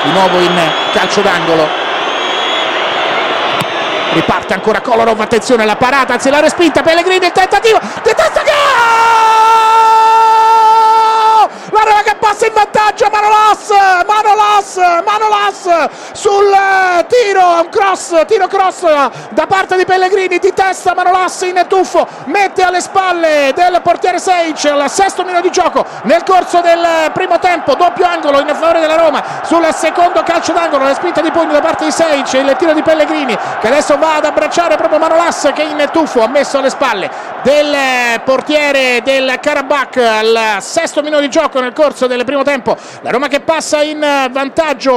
di nuovo in calcio d'angolo. Riparte ancora Kolarov, attenzione alla parata, anzi la respinta, Pellegrini, il tentativo di testa, gol! La Roma che passa in vantaggio, Manolas sul tiro, tiro cross da parte di Pellegrini, di testa Manolas in tuffo, mette alle spalle del portiere Sejc, al 6° minuto di gioco nel corso del primo tempo, doppio angolo in favore della Roma sul secondo calcio d'angolo, la spinta di pugno da parte di Sejc, il tiro di Pellegrini che adesso va ad abbracciare proprio Manolas che in tuffo ha messo alle spalle del portiere del Karabakh al 6° minuto di gioco nel corso del primo tempo. La Roma che passa in vantaggio